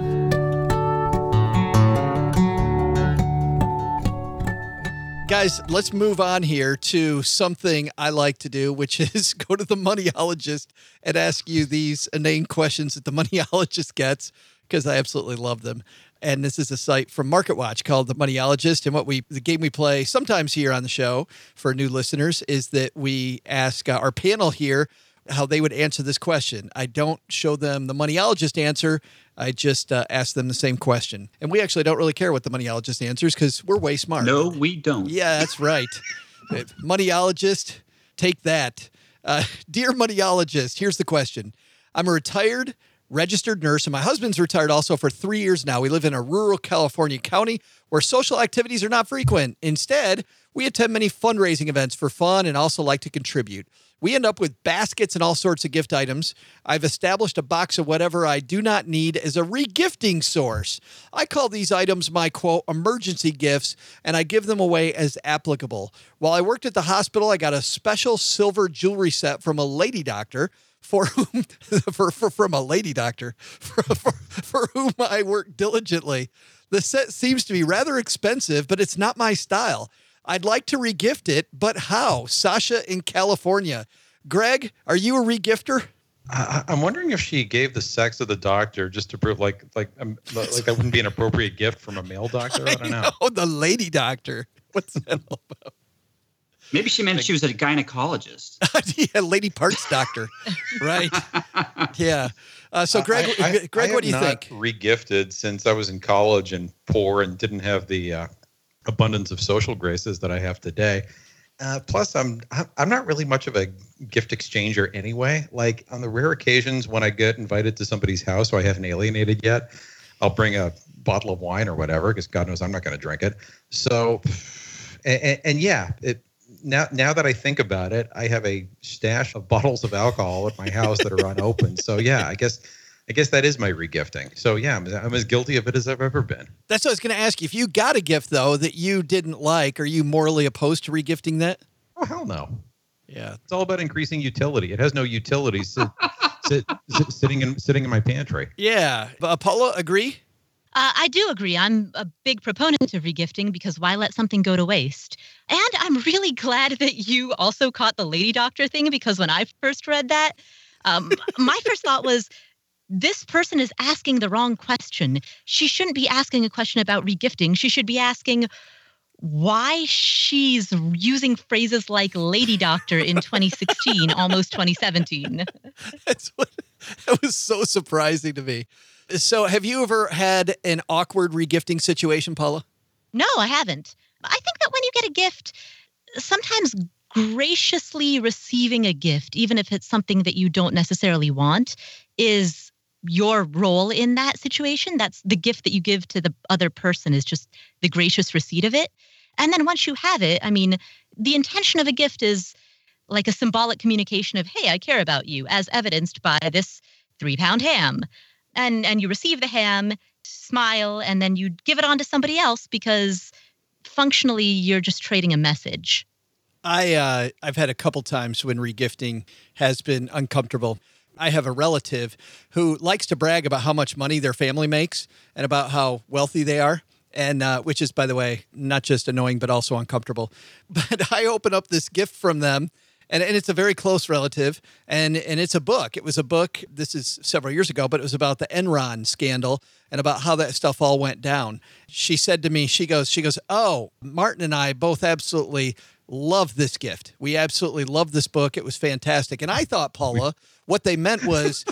Speaker 3: Guys, let's move on here to something I like to do, which is go to the moneyologist and ask you these inane questions that the moneyologist gets, because I absolutely love them. And this is a site from MarketWatch called The Moneyologist. And the game we play sometimes here on the show for new listeners is that we ask our panel here how they would answer this question. I don't show them the moneyologist answer. I just ask them the same question. And we actually don't really care what the moneyologist answers because we're way smart.
Speaker 5: No, we don't.
Speaker 3: Yeah, that's right. Moneyologist, take that. Dear moneyologist, here's the question. I'm a retired registered nurse, and my husband's retired also for 3 years now. We live in a rural California county where social activities are not frequent. Instead, we attend many fundraising events for fun and also like to contribute. We end up with baskets and all sorts of gift items. I've established a box of whatever I do not need as a regifting source. I call these items my, quote, emergency gifts, and I give them away as applicable. While I worked at the hospital, I got a special silver jewelry set from a lady doctor for whom I work diligently. The set seems to be rather expensive, but it's not my style. I'd like to regift it, but how? Sasha in California. Greg, are you a regifter?
Speaker 4: I'm wondering if she gave the sex of the doctor just to prove like that wouldn't be an appropriate gift from a male doctor. I don't know.
Speaker 3: The lady doctor. What's that all about?
Speaker 5: Maybe she meant she was a gynecologist.
Speaker 3: Yeah, lady parts doctor. Right. Yeah. So, Greg, what do you think?
Speaker 4: I have not regifted since I was in college and poor and didn't have the abundance of social graces that I have today. Plus, I'm not really much of a gift exchanger anyway. Like on the rare occasions when I get invited to somebody's house who I haven't alienated yet, I'll bring a bottle of wine or whatever because God knows I'm not going to drink it. So, and yeah, Now that I think about it, I have a stash of bottles of alcohol at my house that are unopened. So yeah, I guess that is my regifting. So yeah, I'm as guilty of it as I've ever been.
Speaker 3: That's what I was going to ask you. If you got a gift though that you didn't like, are you morally opposed to regifting that?
Speaker 4: Oh hell no.
Speaker 3: Yeah,
Speaker 4: it's all about increasing utility. It has no utility sitting in my pantry.
Speaker 3: Yeah, Paula, agree?
Speaker 6: I do agree. I'm a big proponent of regifting because why let something go to waste? And I'm really glad that you also caught the lady doctor thing because when I first read that, my first thought was, this person is asking the wrong question. She shouldn't be asking a question about regifting. She should be asking why she's using phrases like lady doctor in 2016, almost 2017.
Speaker 3: That was so surprising to me. So have you ever had an awkward regifting situation, Paula?
Speaker 6: No, I haven't. I think that when you get a gift, sometimes graciously receiving a gift, even if it's something that you don't necessarily want, is your role in that situation. That's the gift that you give to the other person is just the gracious receipt of it. And then once you have it, I mean, the intention of a gift is like a symbolic communication of, hey, I care about you, as evidenced by this 3-pound ham. And you receive the ham, smile, and then you give it on to somebody else because functionally you're just trading a message.
Speaker 3: I've had a couple times when regifting has been uncomfortable. I have a relative who likes to brag about how much money their family makes and about how wealthy they are, and which is, by the way, not just annoying but also uncomfortable. But I open up this gift from them. And it's a very close relative, and it's a book. It was a book, this is several years ago, but it was about the Enron scandal and about how that stuff all went down. She said to me, she goes, oh, Martin and I both absolutely love this gift. We absolutely love this book. It was fantastic. And I thought, Paula, what they meant was,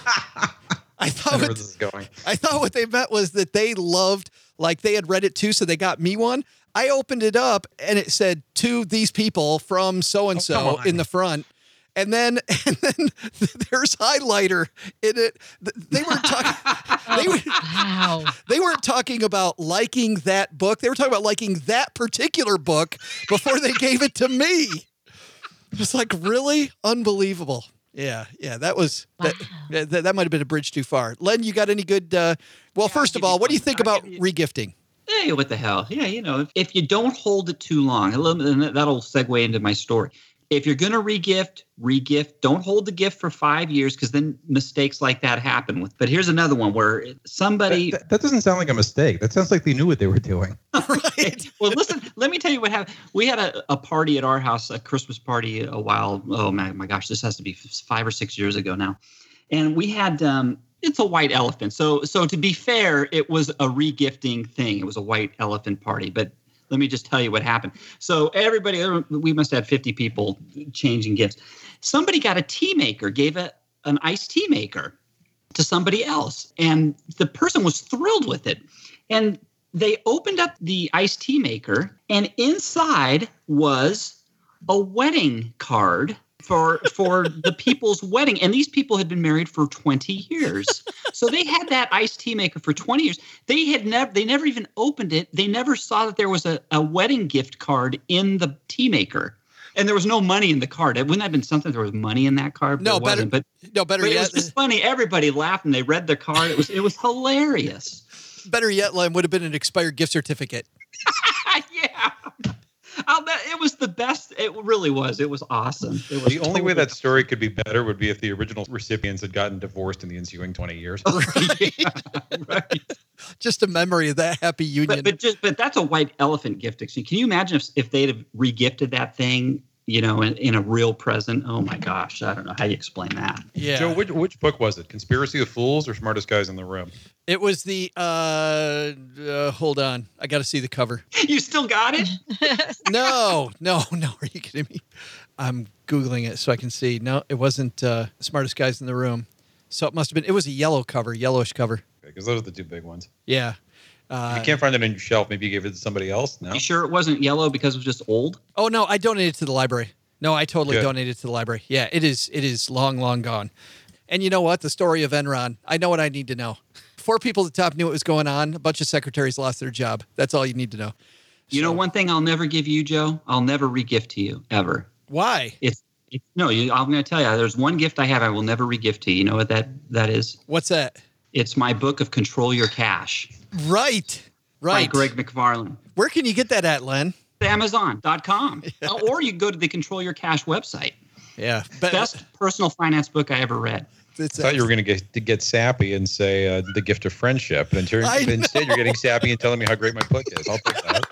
Speaker 3: I thought what they meant was that they loved, like they had read it too, so they got me one. I opened it up and it said to these people from so-and-so in the front. And then there's highlighter in it. They weren't talking. They weren't talking about liking that book. They were talking about liking that particular book before they gave it to me. It was like really unbelievable. Yeah. That was that might have been a bridge too far. Len, you got any good? First of all, what do you think about regifting?
Speaker 5: Hey, what the hell? Yeah, if you don't hold it too long, that'll segue into my story. If you're going to regift, don't hold the gift for 5 years because then mistakes like that happen. But here's another one where somebody...
Speaker 4: That doesn't sound like a mistake. That sounds like they knew what they were doing.
Speaker 5: Right. Well, listen, let me tell you what happened. We had a party at our house, a Christmas party a while. Oh, my gosh, this has to be 5 or 6 years ago now. And we had... it's a white elephant. So to be fair, it was a regifting thing. It was a white elephant party. But let me just tell you what happened. So everybody, we must have 50 people changing gifts. Somebody got a tea maker, gave an iced tea maker. to somebody else. And the person was thrilled with it. And they opened up the iced tea maker, and inside was a wedding card for the people's wedding. And these people had been married for 20 years. So they had that iced tea maker for 20 years. They never even opened it. They never saw that there was a wedding gift card in the tea maker. And there was no money in the card. Wouldn't that have been something? There was money in that card.
Speaker 3: No, better
Speaker 5: yet.
Speaker 3: But
Speaker 5: it was just funny. Everybody laughed and they read the card. It was hilarious.
Speaker 3: Better yet, Len, would have been an expired gift certificate.
Speaker 5: Yeah. It was the best. It really was. It was awesome. It was
Speaker 4: the only way that story could be better would be if the original recipients had gotten divorced in the ensuing 20 years.
Speaker 5: Right.
Speaker 3: Just a memory of that happy union.
Speaker 5: But that's a white elephant gift exchange. Can you imagine if they'd have regifted that thing, in a real present? Oh my gosh, I don't know how you explain that.
Speaker 3: Yeah.
Speaker 4: Joe, which book was it? Conspiracy of Fools or Smartest Guys in the Room?
Speaker 3: It was the hold on, I got to see the cover.
Speaker 5: You still got it?
Speaker 3: No. Are you kidding me? I'm Googling it so I can see. No, it wasn't Smartest Guys in the Room. So it must have been. It was a yellowish cover.
Speaker 4: Because those are the two big ones.
Speaker 3: Yeah.
Speaker 4: If you can't find it on your shelf, maybe you gave it to somebody else? No?
Speaker 5: You sure it wasn't yellow because it was just old?
Speaker 3: Oh, no, I donated to the library. No, I totally donated to the library. Yeah, it is long, long gone. And you know what? The story of Enron, I know what I need to know. 4 people at the top knew what was going on. A bunch of secretaries lost their job. That's all you need to know.
Speaker 5: You know one thing I'll never give you, Joe? I'll never regift to you, ever.
Speaker 3: Why?
Speaker 5: I'm going to tell you. There's one gift I have I will never regift to you. You know what that is?
Speaker 3: What's that?
Speaker 5: It's my book of Control Your Cash.
Speaker 3: Right.
Speaker 5: By Greg McFarlane.
Speaker 3: Where can you get that at, Len?
Speaker 5: Amazon.com.
Speaker 3: Yeah.
Speaker 5: Or you can go to the Control Your Cash website.
Speaker 3: Yeah.
Speaker 5: Best personal finance book I ever read.
Speaker 4: I thought you were going to get sappy and say The Gift of Friendship. But instead, you're getting sappy and telling me how great my book is. I'll take that.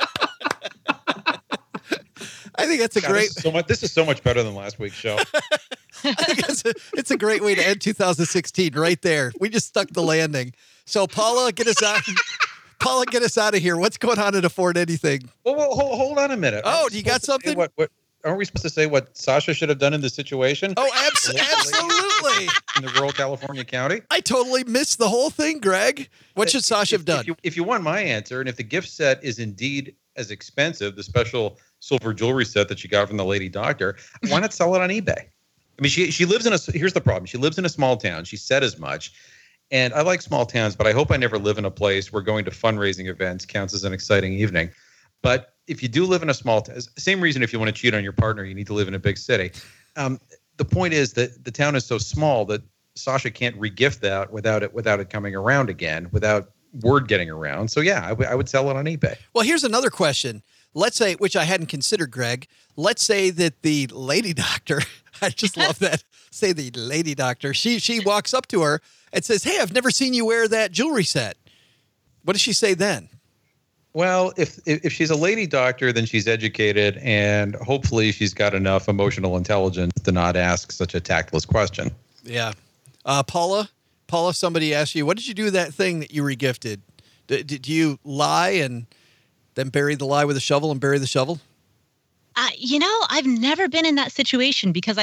Speaker 3: I think that's great.
Speaker 4: This is so much better than last week's show.
Speaker 3: I think it's a great way to end 2016 right there. We just stuck the landing. So Paula, get us out. Paula, get us out of here. What's going on at Afford Anything?
Speaker 4: Well, hold on a minute.
Speaker 3: Oh, do you got something?
Speaker 4: What aren't we supposed to say what Sasha should have done in this situation?
Speaker 3: Oh, absolutely.
Speaker 4: In the rural California county?
Speaker 3: I totally missed the whole thing, Greg. What should Sasha have done?
Speaker 4: If you want my answer, and if the gift set is indeed as expensive, the special silver jewelry set that she got from the lady doctor, why not sell it on eBay? I mean, she lives here's the problem. She lives in a small town. She said as much. And I like small towns, but I hope I never live in a place where going to fundraising events counts as an exciting evening. But if you do live in a small town, same reason if you want to cheat on your partner, you need to live in a big city. The point is that the town is so small that Sasha can't regift that without it coming around again, without word getting around. So yeah, I would sell it on eBay.
Speaker 3: Well, here's another question. Let's say, which I hadn't considered, Greg. Let's say that the lady doctor, I just love that. Say the lady doctor, she walks up to her and says, "Hey, I've never seen you wear that jewelry set." What does she say then?
Speaker 4: Well, if she's a lady doctor, then she's educated, and hopefully she's got enough emotional intelligence to not ask such a tactless question.
Speaker 3: Yeah. Paula, somebody asked you, what did you do with that thing that you regifted? Did you lie and then bury the lie with a shovel and bury the shovel?
Speaker 6: I've never been in that situation because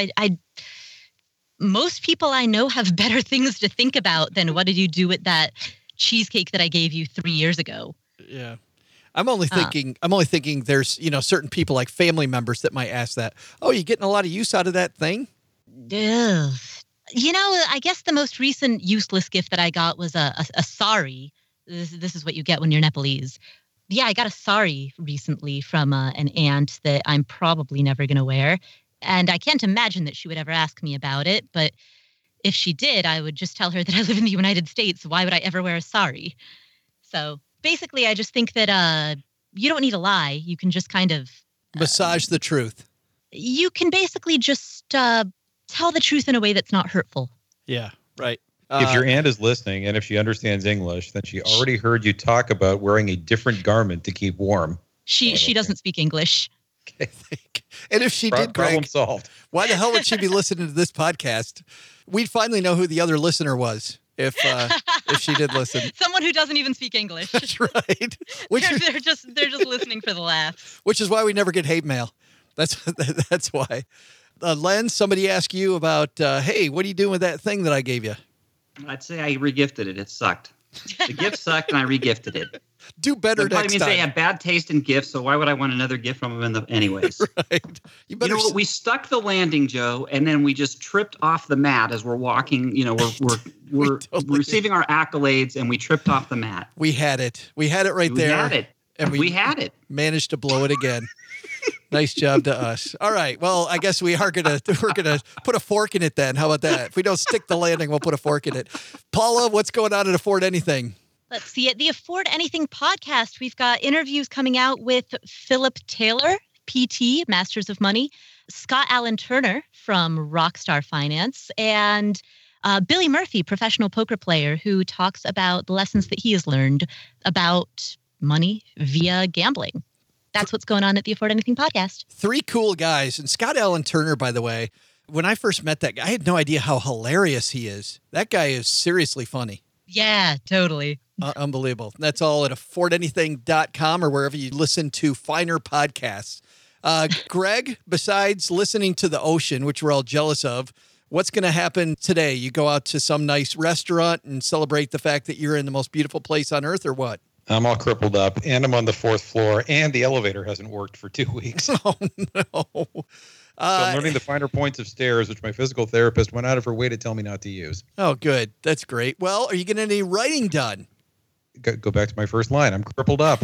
Speaker 6: most people I know have better things to think about than what did you do with that cheesecake that I gave you 3 years ago.
Speaker 3: Yeah. I'm only thinking there's, certain people like family members that might ask that. Oh, you getting a lot of use out of that thing?
Speaker 6: Ugh. I guess the most recent useless gift that I got was a sari. This is what you get when you're Nepalese. Yeah, I got a sari recently from an aunt that I'm probably never going to wear. And I can't imagine that she would ever ask me about it. But if she did, I would just tell her that I live in the United States. Why would I ever wear a sari? So basically, I just think that you don't need to lie. You can just kind of
Speaker 3: massage the truth.
Speaker 6: You can basically just tell the truth in a way that's not hurtful.
Speaker 3: Yeah, right.
Speaker 4: If your aunt is listening and if she understands English, then she already heard you talk about wearing a different garment to keep warm.
Speaker 6: She doesn't speak English.
Speaker 3: Okay. And if she did,
Speaker 4: problem
Speaker 3: Greg,
Speaker 4: solved.
Speaker 3: Why the hell would she be listening to this podcast? We'd finally know who the other listener was if she did listen.
Speaker 6: Someone who doesn't even speak English.
Speaker 3: That's right.
Speaker 6: They're just listening for the laughs.
Speaker 3: Which is why we never get hate mail. That's why. Len, somebody asked you about, hey, what are you doing with that thing that I gave you?
Speaker 5: I'd say I regifted it. It sucked. The gift sucked, and I regifted it.
Speaker 3: Do better next time. That probably means
Speaker 5: they have bad taste in gifts, so why would I want another gift from them anyways?
Speaker 3: Right.
Speaker 5: You know what? We stuck the landing, Joe, and then we just tripped off the mat as we're walking. You know, we're totally receiving our accolades, and we tripped off the mat.
Speaker 3: We had it. We had it right there.
Speaker 5: We had it. And we had it.
Speaker 3: Managed to blow it again. Nice job to us. All right. Well, I guess we're gonna put a fork in it then. How about that? If we don't stick the landing, we'll put a fork in it. Paula, what's going on at Afford Anything?
Speaker 6: Let's see. At the Afford Anything podcast, we've got interviews coming out with Philip Taylor, PT, Masters of Money, Scott Allen Turner from Rockstar Finance, and Billy Murphy, professional poker player, who talks about the lessons that he has learned about money via gambling. That's what's going on at the Afford Anything podcast.
Speaker 3: 3 cool guys. And Scott Allen Turner, by the way, when I first met that guy, I had no idea how hilarious he is. That guy is seriously funny.
Speaker 6: Yeah, totally.
Speaker 3: Unbelievable. That's all at affordanything.com or wherever you listen to finer podcasts. Greg, besides listening to the ocean, which we're all jealous of, what's going to happen today? You go out to some nice restaurant and celebrate the fact that you're in the most beautiful place on earth, or what?
Speaker 4: I'm all crippled up, and I'm on the 4th floor, and the elevator hasn't worked for 2 weeks.
Speaker 3: Oh, no.
Speaker 4: So I'm learning the finer points of stairs, which my physical therapist went out of her way to tell me not to use.
Speaker 3: Oh, good. That's great. Well, are you getting any writing done?
Speaker 4: Go back to my first line. I'm crippled up.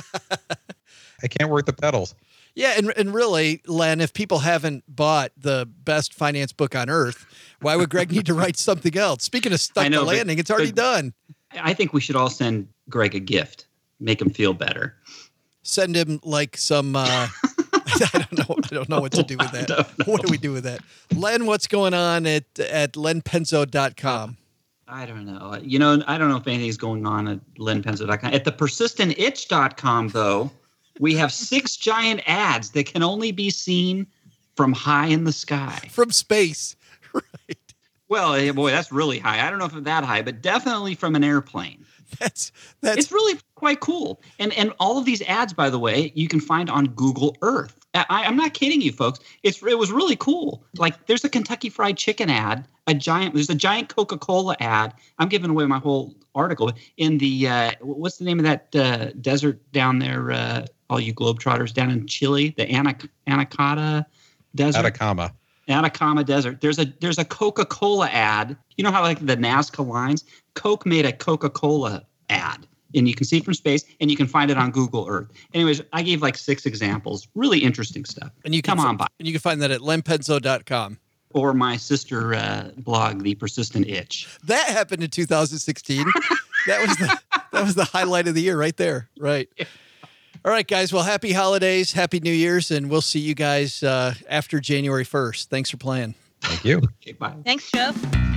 Speaker 4: I can't work the pedals.
Speaker 3: Yeah, and really, Len, if people haven't bought the best finance book on earth, why would Greg need to write something else? Speaking of stuck the landing, it's already done.
Speaker 5: I think we should all send Greg a gift, make him feel better.
Speaker 3: Send him like some, I don't know what to do with that. What do we do with that? Len, what's going on at lenpenzo.com?
Speaker 5: I don't know. I don't know if anything's going on at lenpenzo.com. At the persistentitch.com, though, we have 6 giant ads that can only be seen from high in the sky.
Speaker 3: From space. Right.
Speaker 5: Well, boy, that's really high. I don't know if it's that high, but definitely from an airplane.
Speaker 3: That's
Speaker 5: It's really quite cool. And all of these ads, by the way, you can find on Google Earth. I'm not kidding you, folks. It was really cool. Like, there's a Kentucky Fried Chicken ad, there's a giant Coca-Cola ad. I'm giving away my whole article. In the, what's the name of that desert down there, all you Globetrotters down in Chile, the Anaconda Desert? Atacama Desert. There's a Coca-Cola ad. You know how like the Nazca lines? Coke made a Coca-Cola ad, and you can see it from space, and you can find it on Google Earth. Anyways, I gave like 6 examples. Really interesting stuff.
Speaker 3: And you can come on by. And you can find that at lenpenzo.com.
Speaker 5: Or my sister blog, The Persistent Itch.
Speaker 3: That happened in 2016. That was the highlight of the year right there. Right. Yeah. All right, guys. Well, happy holidays, happy New Year's, and we'll see you guys after January 1st. Thanks for playing.
Speaker 4: Thank you.
Speaker 5: Okay, bye.
Speaker 6: Thanks, Joe.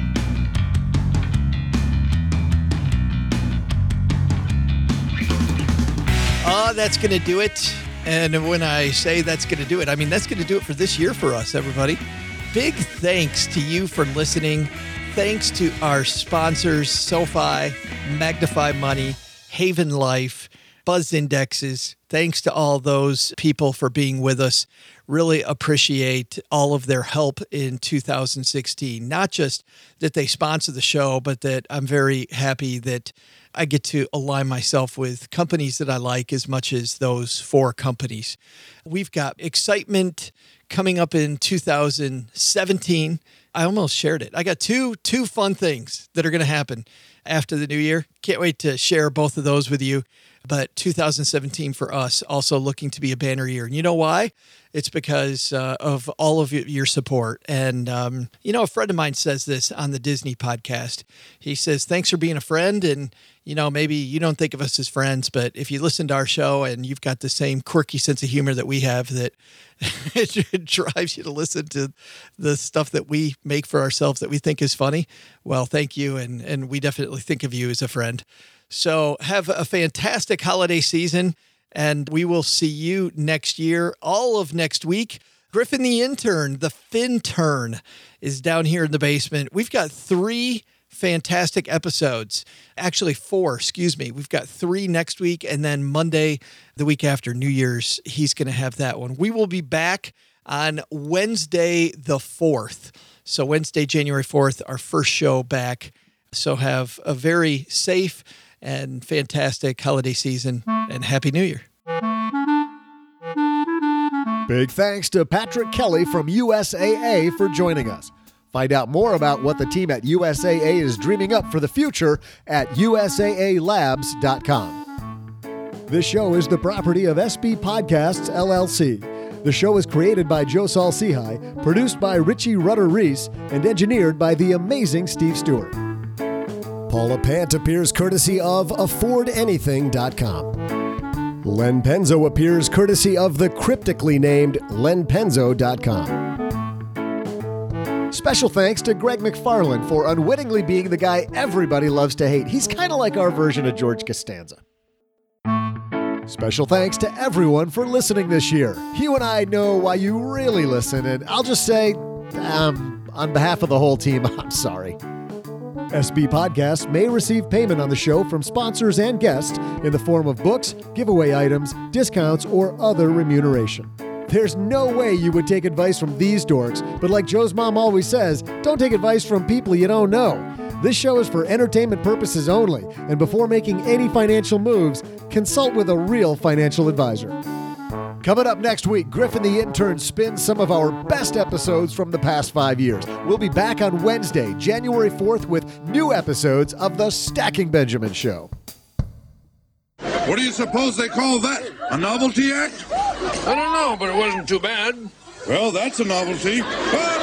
Speaker 3: That's going to do it. And when I say that's going to do it, I mean that's going to do it for this year for us, everybody. Big thanks to you for listening. Thanks to our sponsors, SoFi, Magnify Money, Haven Life, Buzz Indexes. Thanks to all those people for being with us. Really appreciate all of their help in 2016. Not just that they sponsor the show, but that I'm very happy that I get to align myself with companies that I like as much as those 4 companies. We've got excitement coming up in 2017. I almost shared it. I got two fun things that are going to happen after the new year. Can't wait to share both of those with you. But 2017 for us, also looking to be a banner year. And you know why? It's because of all of your support. And, a friend of mine says this on the Disney podcast. He says, thanks for being a friend. And, maybe you don't think of us as friends, but if you listen to our show and you've got the same quirky sense of humor that we have, that it drives you to listen to the stuff that we make for ourselves that we think is funny. Well, thank you. And we definitely think of you as a friend. So have a fantastic holiday season, and we will see you next year, all of next week. Griffin the intern, the Fintern, is down here in the basement. We've got 3 fantastic episodes. Actually, 4, We've got 3 next week, and then Monday, the week after New Year's, he's going to have that one. We will be back on Wednesday the 4th. So Wednesday, January 4th, our first show back. So have a very safe and fantastic holiday season, and Happy New Year.
Speaker 2: Big thanks to Patrick Kelly from USAA for joining us. Find out more about what the team at USAA is dreaming up for the future at USAAlabs.com. This show is the property of SB Podcasts, LLC. The show is created by Joe Saul-Sehy, produced by Richie Rutter-Reese, and engineered by the amazing Steve Stewart. Paula Pant appears courtesy of AffordAnything.com. Len Penzo appears courtesy of the cryptically named LenPenzo.com. Special thanks to Greg McFarland for unwittingly being the guy everybody loves to hate. He's kind of like our version of George Costanza. Special thanks to everyone for listening this year. You and I know why you really listen, and I'll just say, on behalf of the whole team, I'm sorry. SB Podcasts may receive payment on the show from sponsors and guests in the form of books, giveaway items, discounts, or other remuneration. There's no way you would take advice from these dorks, but like Joe's mom always says, don't take advice from people you don't know. This show is for entertainment purposes only, and before making any financial moves, consult with a real financial advisor. Coming up next week, Griffin the Intern spins some of our best episodes from the past 5 years. We'll be back on Wednesday, January 4th, with new episodes of The Stacking Benjamin Show.
Speaker 8: What do you suppose they call that? A novelty act?
Speaker 9: I don't know, but it wasn't too bad.
Speaker 8: Well, that's a novelty.